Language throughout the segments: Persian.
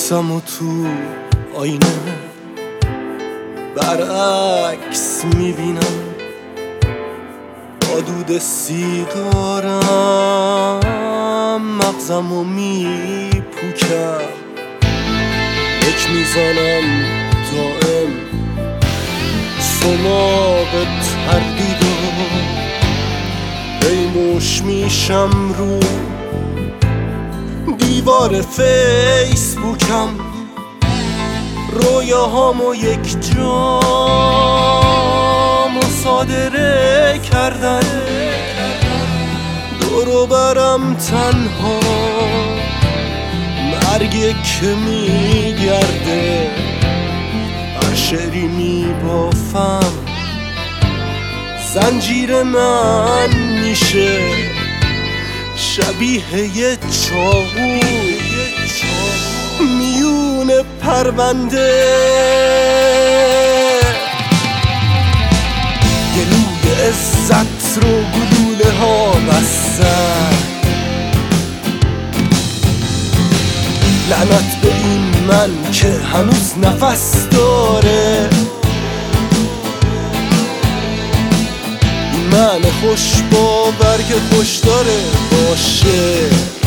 خودم و تو آینه برعکس میبینم، با دود سیگارم مغزمو میپوکم، یک میزنم دائم سماق تردیدو، بیموش میشم رو دیوار فیسبوکم، رویاهامو یک جا مصادره کردن، دورو برم تنها مرگ که میگرده، هر شعری میبافم زنجیر من میشه شبیه یه چاقو میون پرونده، گلوی عزت رو گلوله ها بستن، لعنت به این من که هنوز نفس داره، این من خوش باور که خوش داره باشه،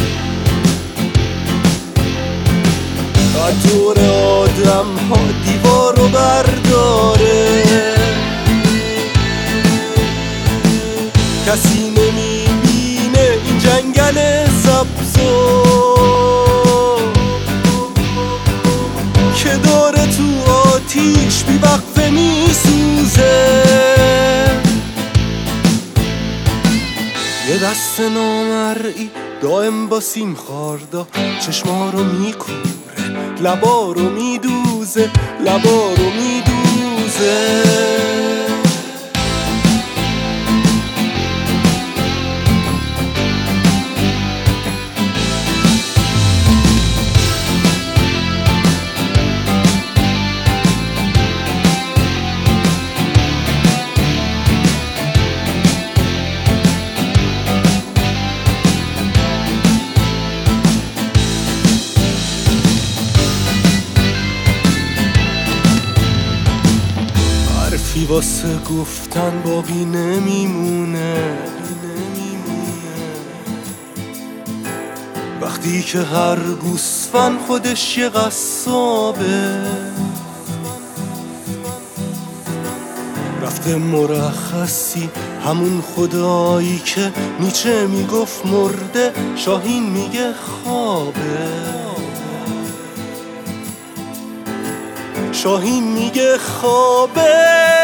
دور آدم ها دیوار رو برداره، کسی نمیبینه این جنگل سبزو که داره تو آتیش بی وقفه میسوزه، یه دست نامرئی دائم با سیم خاردا چشما رو میکوره، لبا رو میدوزه، لبا رو میدوزه. حرفی واسه گفتن باقی نمیمونه، وقتی که هر گوسفند خودش یه قصابه، رفته مرخصی همون خدایی که نیچه میگفت مرده، شاهین میگه خوابه، شاهین میگه خوابه،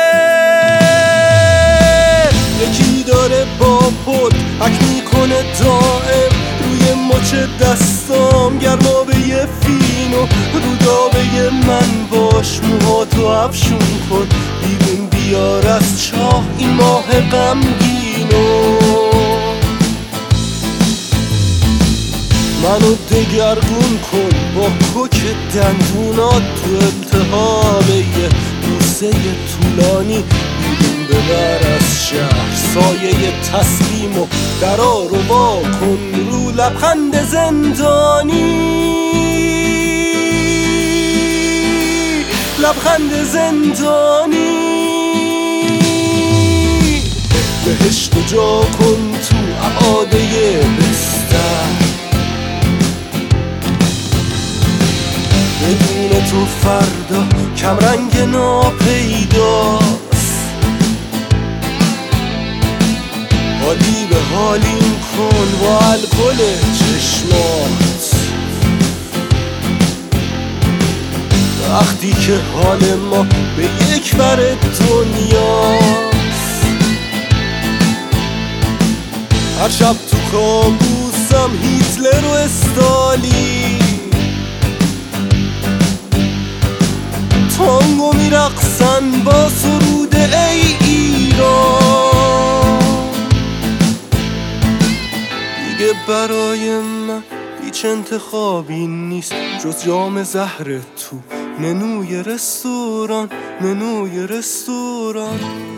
یکی داره با پد حک میکنه دائم روی مچ دستام، گرمابه فینو رودابه من باش، موهاتو افشون کن بیرون بیار از چاه این ماه غمگینو، منو دگرگون کن با کوک دندونات تو التهاب یه روزه طولانی، بیرون ببر از شهر سایه تسلیم و درا رو با کن رو لبخند زندانی، لبخند زندانی، بهشت جا کن تو اعاده بستر، بدون تو فردا کمرنگ ناپیداست، حالی به حالیم کن با الکل چشمات، وقتی که حال ما به یک ور دنیاست، هر شب تو کابوسم هیتلر و استالین تانگو میرقصن با سرود ای ایران، دیگه برای من هیچ انتخابی نیست جز جام زهر تو منوی رستوران، منوی رستوران.